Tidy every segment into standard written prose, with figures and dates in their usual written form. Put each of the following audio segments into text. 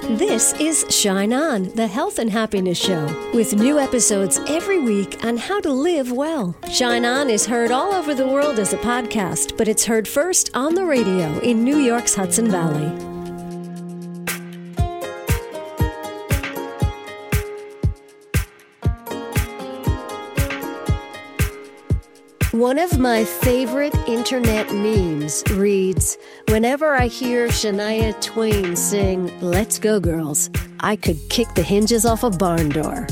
This is Shine On, the health and happiness show, with new episodes every week on how to live well. Shine On is heard all over the world as a podcast, but it's heard first on the radio in New York's Hudson Valley. One of my favorite internet memes reads, "Whenever I hear Shania Twain sing, 'Let's Go Girls,' I could kick the hinges off a barn door."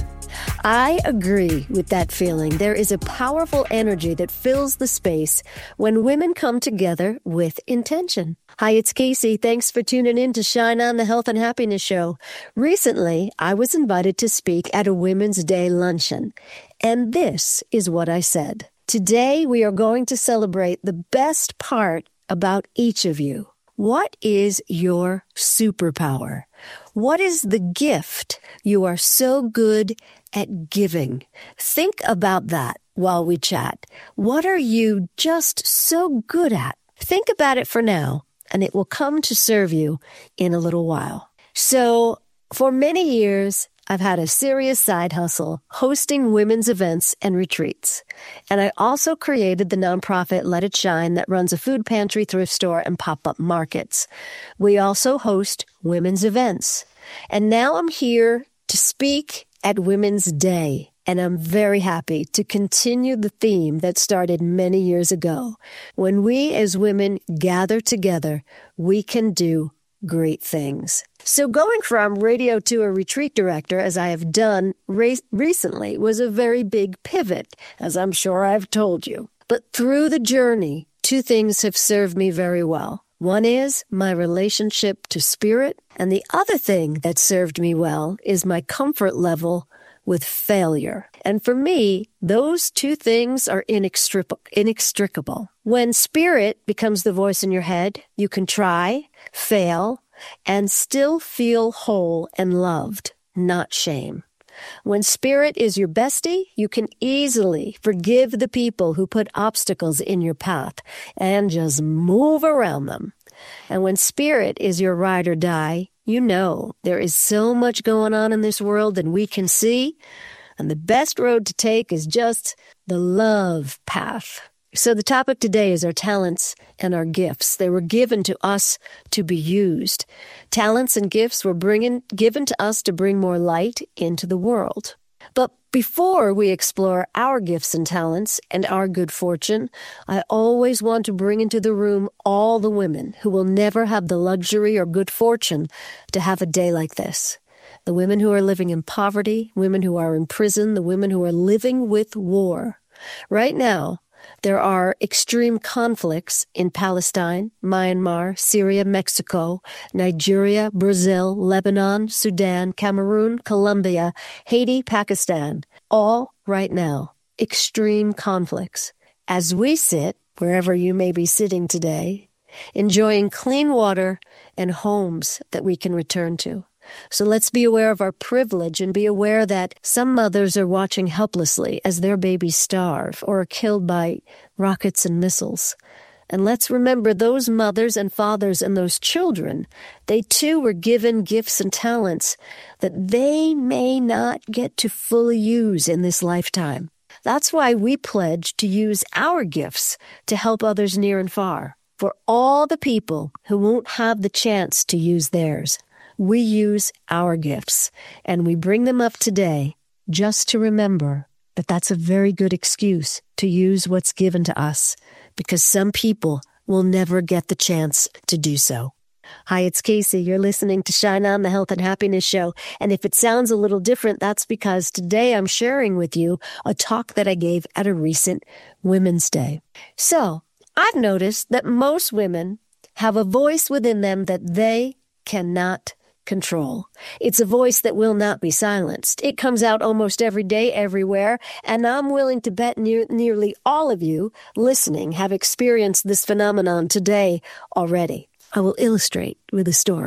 I agree with that feeling. There is a powerful energy that fills the space when women come together with intention. Hi, it's Casey. Thanks for tuning in to Shine On, the Health and Happiness Show. Recently, I was invited to speak at a Women's Day luncheon, and this is what I said. Today, we are going to celebrate the best part about each of you. What is your superpower? What is the gift you are so good at giving? Think about that while we chat. What are you just so good at? Think about it for now, and it will come to serve you in a little while. So, for many years, I've had a serious side hustle hosting women's events and retreats. And I also created the nonprofit Let It Shine that runs a food pantry, thrift store, and pop-up markets. We also host women's events. And now I'm here to speak at Women's Day. And I'm very happy to continue the theme that started many years ago. When we as women gather together, we can do great things. So going from radio to a retreat director, as I have done recently, was a very big pivot, as I'm sure I've told you. But through the journey, two things have served me very well. One is my relationship to spirit, and the other thing that served me well is my comfort level with failure. And for me, those two things are inextricable. When spirit becomes the voice in your head, you can try, fail, and still feel whole and loved, not shame. When spirit is your bestie, you can easily forgive the people who put obstacles in your path and just move around them. And when spirit is your ride or die, you know there is so much going on in this world that we can see, and the best road to take is just the love path. So the topic today is our talents and our gifts. They were given to us to be used. Talents and gifts were given to us to bring more light into the world. But before we explore our gifts and talents and our good fortune, I always want to bring into the room all the women who will never have the luxury or good fortune to have a day like this. The women who are living in poverty, women who are in prison, the women who are living with war. Right now, there are extreme conflicts in Palestine, Myanmar, Syria, Mexico, Nigeria, Brazil, Lebanon, Sudan, Cameroon, Colombia, Haiti, Pakistan. All right now, extreme conflicts. As we sit, wherever you may be sitting today, enjoying clean water and homes that we can return to. So let's be aware of our privilege and be aware that some mothers are watching helplessly as their babies starve or are killed by rockets and missiles. And let's remember those mothers and fathers and those children, they too were given gifts and talents that they may not get to fully use in this lifetime. That's why we pledge to use our gifts to help others near and far. For all the people who won't have the chance to use theirs, we use our gifts, and we bring them up today just to remember that that's a very good excuse to use what's given to us, because some people will never get the chance to do so. Hi, it's Casey. You're listening to Shine On, the Health and Happiness Show, and if it sounds a little different, that's because today I'm sharing with you a talk that I gave at a recent Women's Day. So, I've noticed that most women have a voice within them that they cannot control. It's a voice that will not be silenced. It comes out almost every day, everywhere, and I'm willing to bet nearly all of you listening have experienced this phenomenon today already. I will illustrate with a story.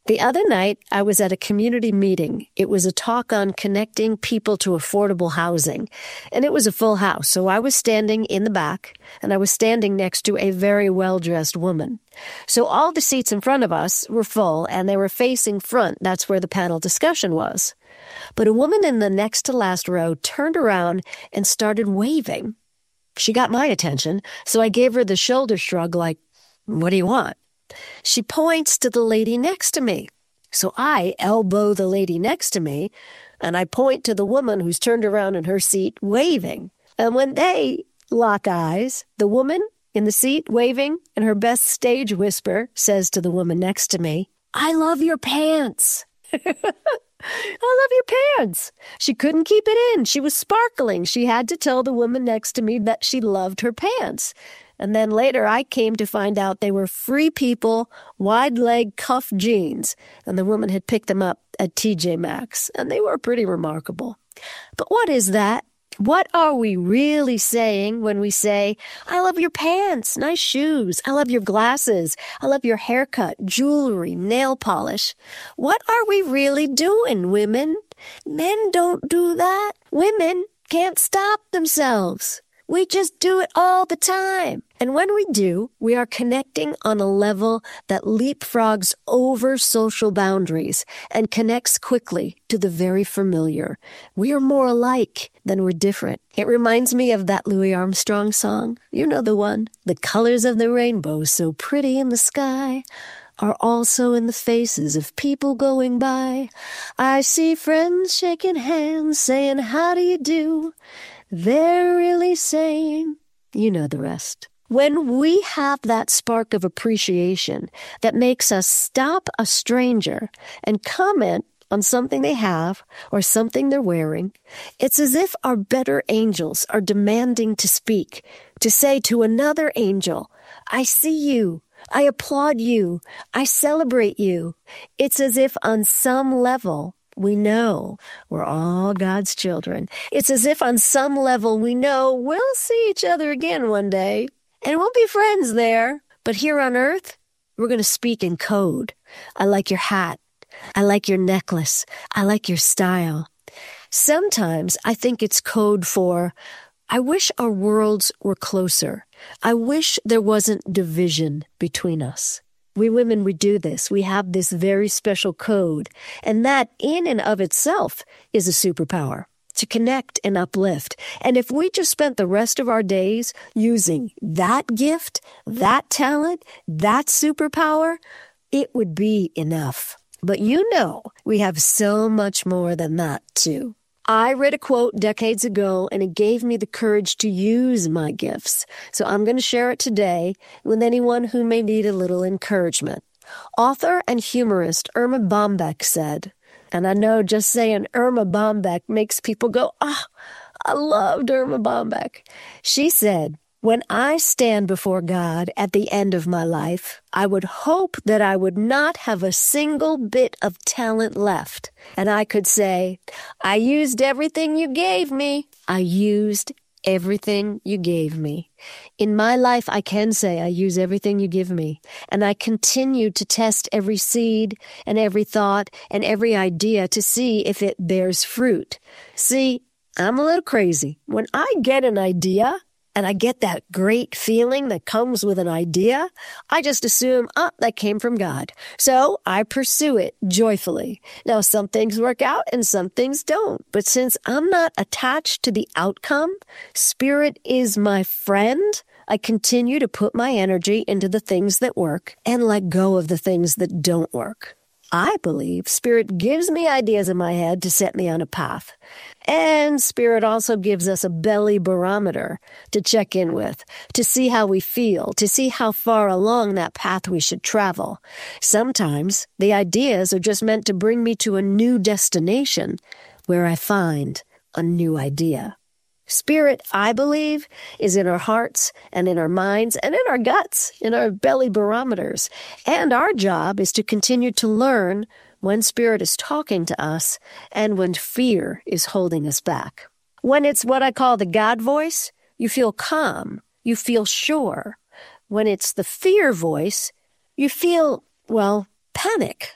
The other night, I was at a community meeting. It was a talk on connecting people to affordable housing, and it was a full house. So I was standing in the back, and I was standing next to a very well-dressed woman. So all the seats in front of us were full, and they were facing front. That's where the panel discussion was. But a woman in the next to last row turned around and started waving. She got my attention, so I gave her the shoulder shrug like, "What do you want?" She points to the lady next to me. So I elbow the lady next to me, and I point to the woman who's turned around in her seat waving. And when they lock eyes, the woman in the seat waving in her best stage whisper says to the woman next to me, "I love your pants." I love your pants. She couldn't keep it in. She was sparkling. She had to tell the woman next to me that she loved her pants. And then later I came to find out they were Free People wide-leg cuff jeans, and the woman had picked them up at TJ Maxx, and they were pretty remarkable. But what is that? What are we really saying when we say, "I love your pants, nice shoes, I love your glasses, I love your haircut, jewelry, nail polish"? What are we really doing, women? Men don't do that. Women can't stop themselves. We just do it all the time. And when we do, we are connecting on a level that leapfrogs over social boundaries and connects quickly to the very familiar. We are more alike than we're different. It reminds me of that Louis Armstrong song. You know the one. The colors of the rainbow so pretty in the sky are also in the faces of people going by. I see friends shaking hands, saying, "How do you do?" They're really saying, you know the rest. When we have that spark of appreciation that makes us stop a stranger and comment on something they have or something they're wearing, it's as if our better angels are demanding to speak, to say to another angel, "I see you. I applaud you. I celebrate you." It's as if on some level we know we're all God's children. It's as if on some level we know we'll see each other again one day, and we'll be friends there. But here on earth, we're going to speak in code. I like your hat. I like your necklace. I like your style. Sometimes I think it's code for, I wish our worlds were closer. I wish there wasn't division between us. We women, we do this. We have this very special code. And that in and of itself is a superpower, to connect and uplift. And if we just spent the rest of our days using that gift, that talent, that superpower, it would be enough. But you know, we have so much more than that too. I read a quote decades ago, and it gave me the courage to use my gifts. So I'm going to share it today with anyone who may need a little encouragement. Author and humorist Erma Bombeck said, and I know just saying Erma Bombeck makes people go, "Ah, I loved Erma Bombeck." She said, "When I stand before God at the end of my life, I would hope that I would not have a single bit of talent left. And I could say, I used everything you gave me. I used everything you gave me. In my life, I can say I use everything you give me. And I continue to test every seed and every thought and every idea to see if it bears fruit. See, I'm a little crazy. When I get an idea, and I get that great feeling that comes with an idea, I just assume, that came from God. So I pursue it joyfully. Now, some things work out and some things don't. But since I'm not attached to the outcome, Spirit is my friend, I continue to put my energy into the things that work and let go of the things that don't work. I believe Spirit gives me ideas in my head to set me on a path. And Spirit also gives us a belly barometer to check in with, to see how we feel, to see how far along that path we should travel. Sometimes the ideas are just meant to bring me to a new destination where I find a new idea. Spirit, I believe, is in our hearts and in our minds and in our guts, in our belly barometers. And our job is to continue to learn when Spirit is talking to us and when fear is holding us back. When it's what I call the God voice, you feel calm, you feel sure. When it's the fear voice, you feel, panic.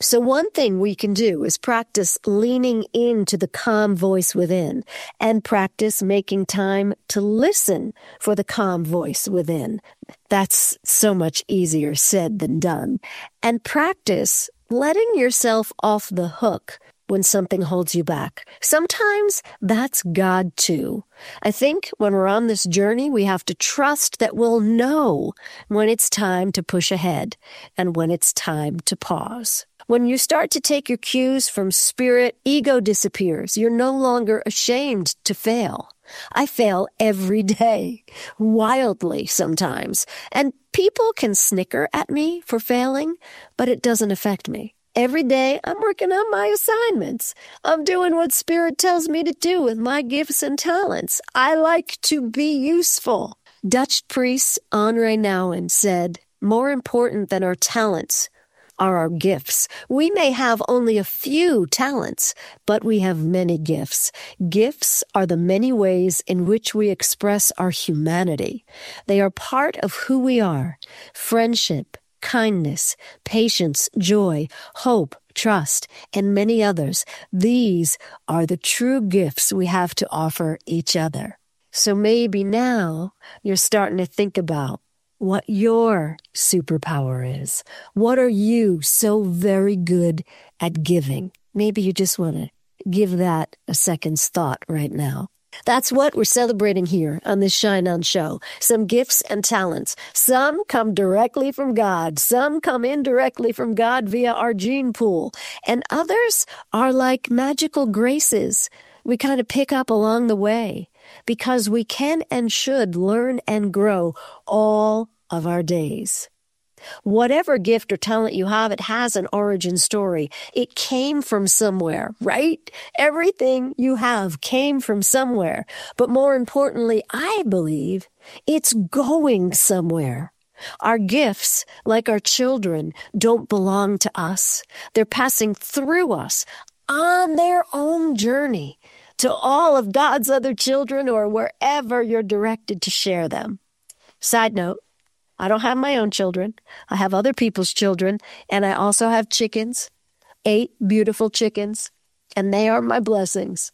So one thing we can do is practice leaning into the calm voice within and practice making time to listen for the calm voice within. That's so much easier said than done. And practice letting yourself off the hook when something holds you back. Sometimes that's God too. I think when we're on this journey, we have to trust that we'll know when it's time to push ahead and when it's time to pause. When you start to take your cues from spirit, ego disappears. You're no longer ashamed to fail. I fail every day, wildly sometimes. And people can snicker at me for failing, but it doesn't affect me. Every day, I'm working on my assignments. I'm doing what Spirit tells me to do with my gifts and talents. I like to be useful. Dutch priest Henri Nouwen said, "More important than our talents are our gifts. We may have only a few talents, but we have many gifts. Gifts are the many ways in which we express our humanity. They are part of who we are. Friendship, kindness, patience, joy, hope, trust, and many others. These are the true gifts we have to offer each other." So maybe now you're starting to think about what your superpower is. What are you so very good at giving? Maybe you just want to give that a second's thought right now. That's what we're celebrating here on this Shine On Show. Some gifts and talents. Some come directly from God. Some come indirectly from God via our gene pool. And others are like magical graces we kind of pick up along the way because we can and should learn and grow all of our days. Whatever gift or talent you have, it has an origin story. It came from somewhere, right? Everything you have came from somewhere. But more importantly, I believe it's going somewhere. Our gifts, like our children, don't belong to us. They're passing through us on their own journey to all of God's other children or wherever you're directed to share them. Side note, I don't have my own children. I have other people's children, and I also have chickens, 8 beautiful chickens, and they are my blessings.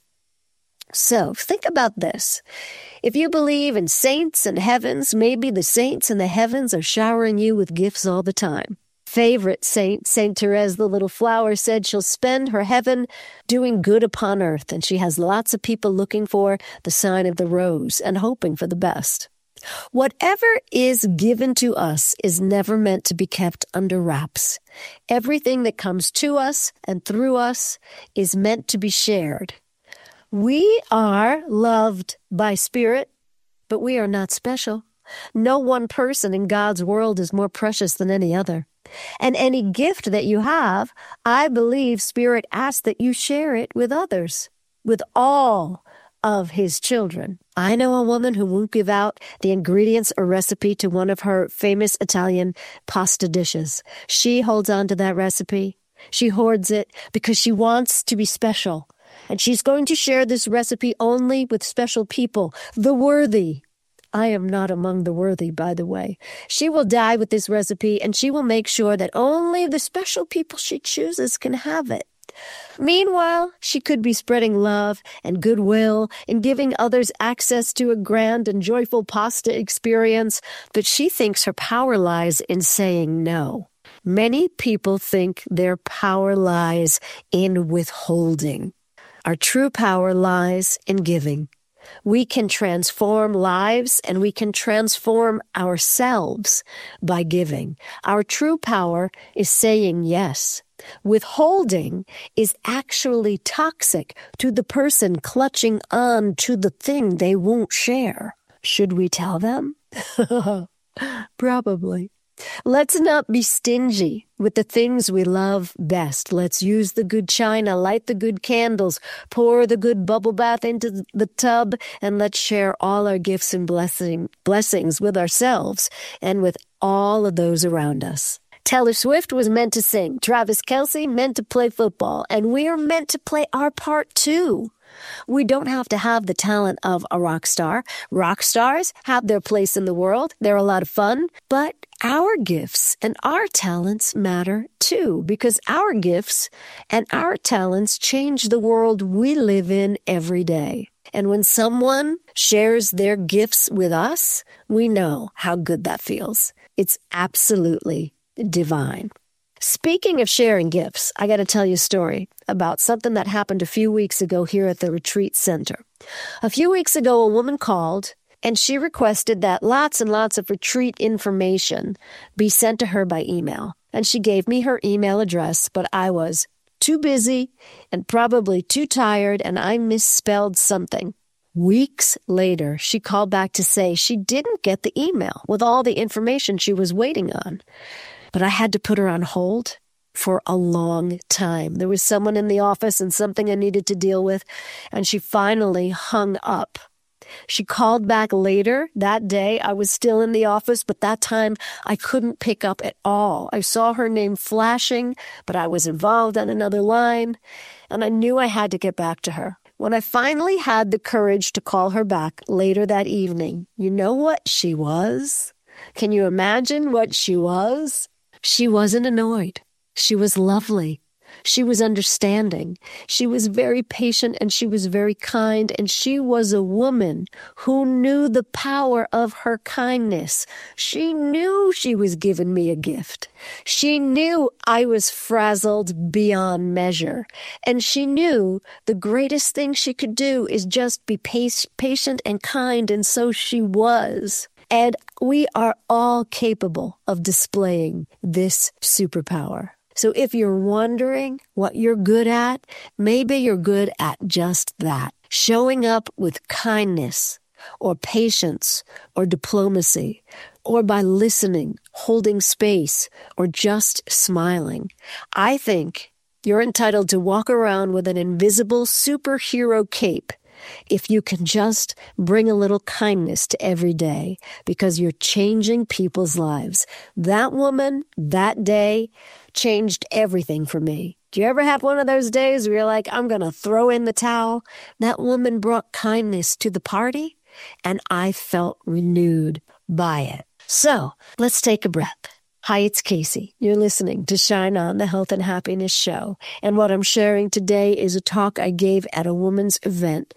So think about this. If you believe in saints and heavens, maybe the saints in the heavens are showering you with gifts all the time. Favorite saint, Saint Therese the Little Flower, said she'll spend her heaven doing good upon earth, and she has lots of people looking for the sign of the rose and hoping for the best. Whatever is given to us is never meant to be kept under wraps. Everything that comes to us and through us is meant to be shared. We are loved by Spirit, but we are not special. No one person in God's world is more precious than any other. And any gift that you have, I believe Spirit asks that you share it with others, with all of His children. I know a woman who won't give out the ingredients or recipe to one of her famous Italian pasta dishes. She holds on to that recipe. She hoards it because she wants to be special. And she's going to share this recipe only with special people, the worthy. I am not among the worthy, by the way. She will die with this recipe, and she will make sure that only the special people she chooses can have it. Meanwhile, she could be spreading love and goodwill and giving others access to a grand and joyful pasta experience, but she thinks her power lies in saying no. Many people think their power lies in withholding. Our true power lies in giving. We can transform lives and we can transform ourselves by giving. Our true power is saying yes. Withholding is actually toxic to the person clutching on to the thing they won't share. Should we tell them? Probably. Let's not be stingy with the things we love best. Let's use the good china, light the good candles, pour the good bubble bath into the tub, and let's share all our gifts and blessings with ourselves and with all of those around us. Taylor Swift was meant to sing. Travis Kelce meant to play football. And we are meant to play our part too. We don't have to have the talent of a rock star. Rock stars have their place in the world. They're a lot of fun. But our gifts and our talents matter too, because our gifts and our talents change the world we live in every day. And when someone shares their gifts with us, we know how good that feels. It's absolutely divine. Speaking of sharing gifts, I got to tell you a story about something that happened a few weeks ago here at the retreat center. A few weeks ago, a woman called and she requested that lots and lots of retreat information be sent to her by email. And she gave me her email address, but I was too busy and probably too tired, and I misspelled something. Weeks later, she called back to say she didn't get the email with all the information she was waiting on. But I had to put her on hold for a long time. There was someone in the office and something I needed to deal with, and she finally hung up. She called back later that day. I was still in the office, but that time I couldn't pick up at all. I saw her name flashing, but I was involved on another line, and I knew I had to get back to her. When I finally had the courage to call her back later that evening, you know what she was? Can you imagine what she was? She wasn't annoyed. She was lovely. She was understanding. She was very patient and she was very kind. And she was a woman who knew the power of her kindness. She knew she was giving me a gift. She knew I was frazzled beyond measure. And she knew the greatest thing she could do is just be patient and kind. And so she was. And we are all capable of displaying this superpower. So if you're wondering what you're good at, maybe you're good at just that. Showing up with kindness or patience or diplomacy, or by listening, holding space, or just smiling. I think you're entitled to walk around with an invisible superhero cape if you can just bring a little kindness to every day, because you're changing people's lives. That woman, that day, changed everything for me. Do you ever have one of those days where you're like, I'm going to throw in the towel? That woman brought kindness to the party, and I felt renewed by it. So let's take a breath. Hi, it's Casey. You're listening to Shine On, the Health and Happiness Show. And what I'm sharing today is a talk I gave at a women's event,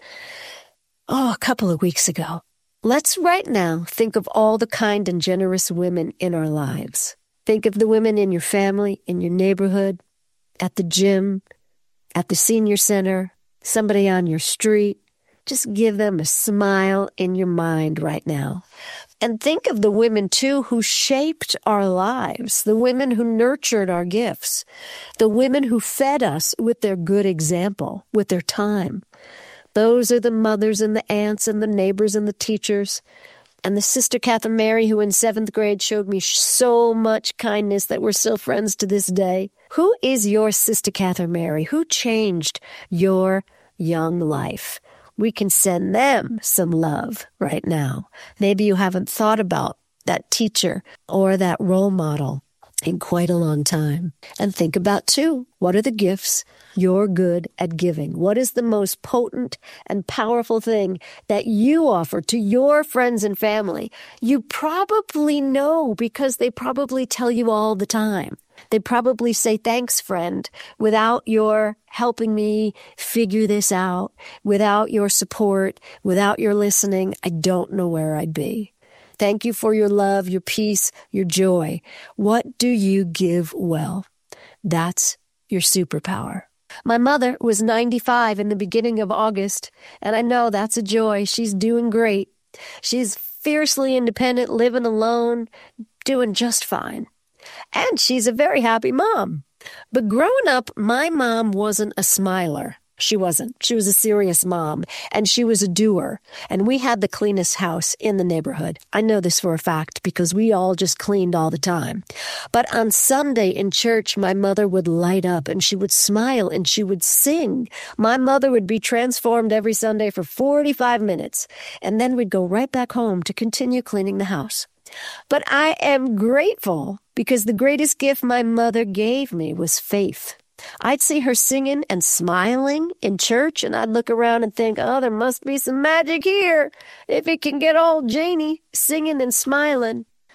a couple of weeks ago. Let's right now think of all the kind and generous women in our lives. Think of the women in your family, in your neighborhood, at the gym, at the senior center, somebody on your street. Just give them a smile in your mind right now. And think of the women, too, who shaped our lives, the women who nurtured our gifts, the women who fed us with their good example, with their time. Those are the mothers and the aunts and the neighbors and the teachers. And the Sister Catherine Mary, who in 7th grade showed me so much kindness that we're still friends to this day. Who is your Sister Catherine Mary? Who changed your young life? We can send them some love right now. Maybe you haven't thought about that teacher or that role model in quite a long time. And think about, too, what are the gifts you're good at giving? What is the most potent and powerful thing that you offer to your friends and family? You probably know because they probably tell you all the time. They probably say, thanks, friend. Without your helping me figure this out, without your support, without your listening, I don't know where I'd be. Thank you for your love, your peace, your joy. What do you give well? That's your superpower. My mother was 95 in the beginning of August, and I know that's a joy. She's doing great. She's fiercely independent, living alone, doing just fine. And she's a very happy mom. But growing up, my mom wasn't a smiler. She wasn't. She was a serious mom, and she was a doer. And we had the cleanest house in the neighborhood. I know this for a fact because we all just cleaned all the time. But on Sunday in church, my mother would light up, and she would smile, and she would sing. My mother would be transformed every Sunday for 45 minutes, and then we'd go right back home to continue cleaning the house. But I am grateful because the greatest gift my mother gave me was faith. I'd see her singing and smiling in church, and I'd look around and think, oh, there must be some magic here if it can get old Janie singing and smiling.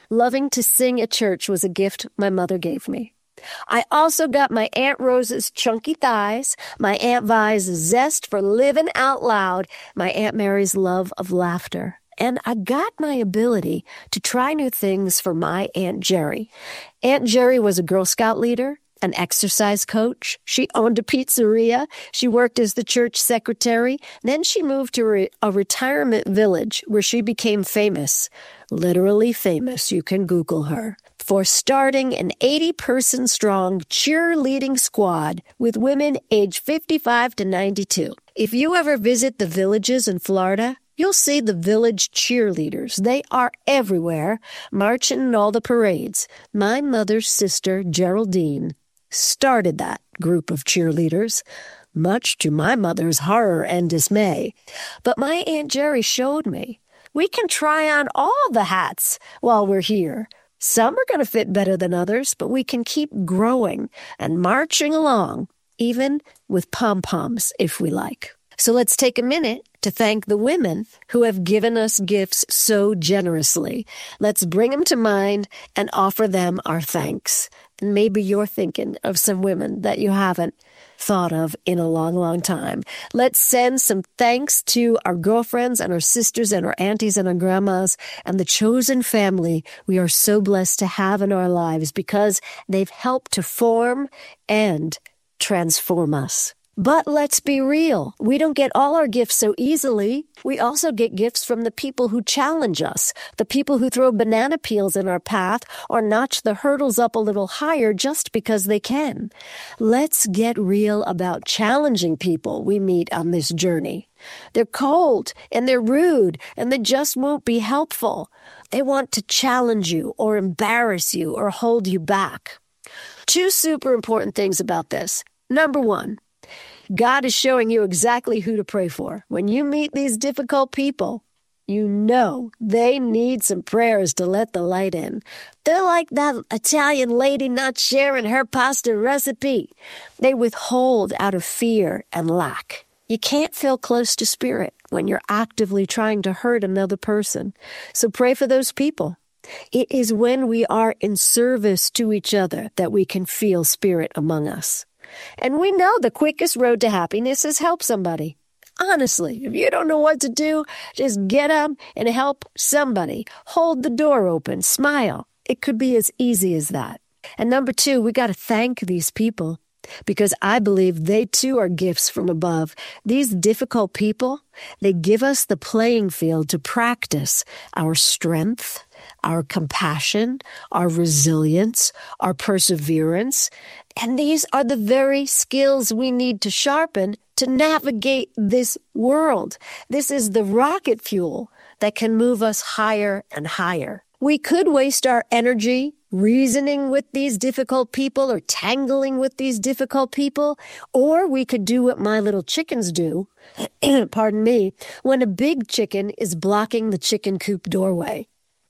Loving to sing at church was a gift my mother gave me. I also got my Aunt Rose's chunky thighs, my Aunt Vi's zest for living out loud, my Aunt Mary's love of laughter. And I got my ability to try new things for my Aunt Jerry. Aunt Jerry was a Girl Scout leader, an exercise coach. She owned a pizzeria. She worked as the church secretary. Then she moved to a retirement village where she became famous, literally famous. You can Google her, for starting an 80-person strong cheerleading squad with women aged 55 to 92. If you ever visit the villages in Florida, you'll see the village cheerleaders. They are everywhere, marching in all the parades. My mother's sister, Geraldine, started that group of cheerleaders, much to my mother's horror and dismay. But my Aunt Jerry showed me we can try on all the hats while we're here. Some are going to fit better than others, but we can keep growing and marching along, even with pom-poms if we like. So let's take a minute to thank the women who have given us gifts so generously. Let's bring them to mind and offer them our thanks. And maybe you're thinking of some women that you haven't thought of in a long, long time. Let's send some thanks to our girlfriends and our sisters and our aunties and our grandmas and the chosen family we are so blessed to have in our lives because they've helped to form and transform us. But let's be real. We don't get all our gifts so easily. We also get gifts from the people who challenge us, the people who throw banana peels in our path or notch the hurdles up a little higher just because they can. Let's get real about challenging people we meet on this journey. They're cold and they're rude and they just won't be helpful. They want to challenge you or embarrass you or hold you back. Two super important things about this. Number one, God is showing you exactly who to pray for. When you meet these difficult people, you know they need some prayers to let the light in. They're like that Italian lady not sharing her pasta recipe. They withhold out of fear and lack. You can't feel close to spirit when you're actively trying to hurt another person. So pray for those people. It is when we are in service to each other that we can feel spirit among us. And we know the quickest road to happiness is help somebody. Honestly, if you don't know what to do, just get up and help somebody. Hold the door open. Smile. It could be as easy as that. And number two, we got to thank these people because I believe they too are gifts from above. These difficult people, they give us the playing field to practice our strength, our compassion, our resilience, our perseverance. And these are the very skills we need to sharpen to navigate this world. This is the rocket fuel that can move us higher and higher. We could waste our energy reasoning with these difficult people or tangling with these difficult people, or we could do what my little chickens do, pardon me, when a big chicken is blocking the chicken coop doorway.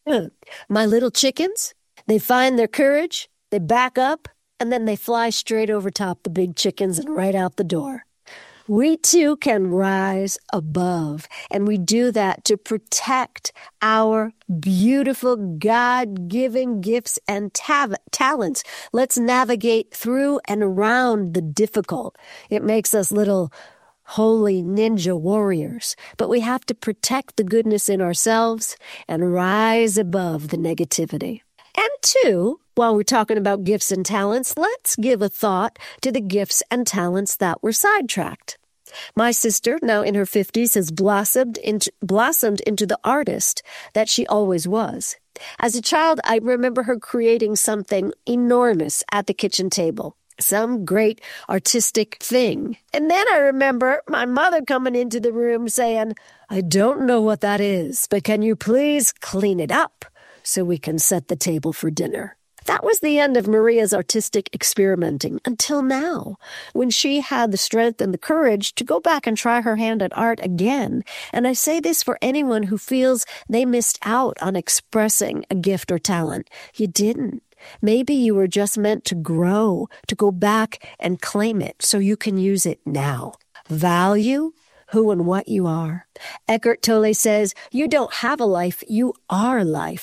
My little chickens, they find their courage, they back up, and then they fly straight over top the big chickens and right out the door. We too can rise above, and we do that to protect our beautiful God-given gifts and talents. Let's navigate through and around the difficult. It makes us little holy ninja warriors, but we have to protect the goodness in ourselves and rise above the negativity. And two, while we're talking about gifts and talents, let's give a thought to the gifts and talents that were sidetracked. My sister, now in her 50s, has blossomed into the artist that she always was. As a child, I remember her creating something enormous at the kitchen table, some great artistic thing. And then I remember my mother coming into the room saying, "I don't know what that is, but can you please clean it up so we can set the table for dinner?" That was the end of Maria's artistic experimenting until now, when she had the strength and the courage to go back and try her hand at art again. And I say this for anyone who feels they missed out on expressing a gift or talent. You didn't. Maybe you were just meant to grow, to go back and claim it so you can use it now. Value who and what you are. Eckhart Tolle says, you don't have a life, you are life.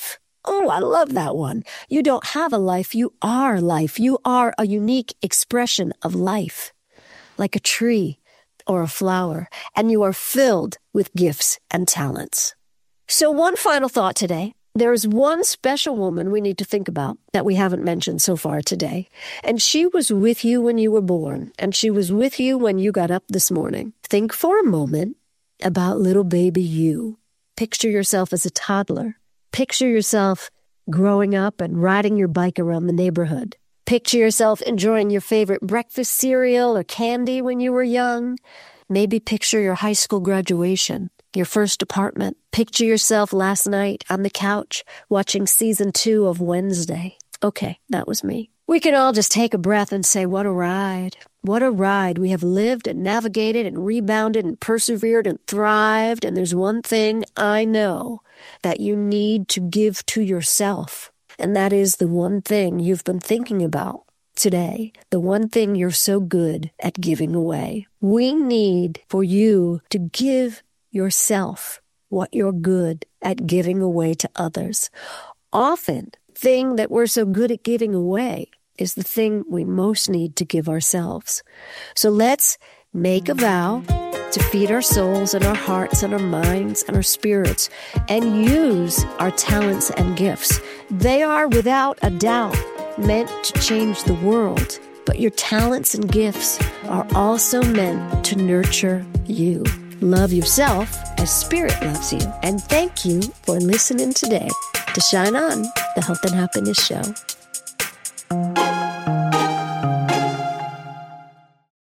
Oh, I love that one. You don't have a life. You are life. You are a unique expression of life, like a tree or a flower, and you are filled with gifts and talents. So one final thought today. There is one special woman we need to think about that we haven't mentioned so far today. And she was with you when you were born, and she was with you when you got up this morning. Think for a moment about little baby you. Picture yourself as a toddler. Picture yourself growing up and riding your bike around the neighborhood. Picture yourself enjoying your favorite breakfast cereal or candy when you were young. Maybe picture your high school graduation, your first apartment. Picture yourself last night on the couch watching season 2 of Wednesday. Okay, that was me. We can all just take a breath and say, what a ride. What a ride. We have lived and navigated and rebounded and persevered and thrived. And there's one thing I know that you need to give to yourself. And that is the one thing you've been thinking about today. The one thing you're so good at giving away. We need for you to give yourself what you're good at giving away to others. Often, the thing that we're so good at giving away is the thing we most need to give ourselves. So let's make a vow to feed our souls and our hearts and our minds and our spirits and use our talents and gifts. They are without a doubt meant to change the world, but your talents and gifts are also meant to nurture you. Love yourself as Spirit loves you. And thank you for listening today to Shine On, the Health and Happiness Show.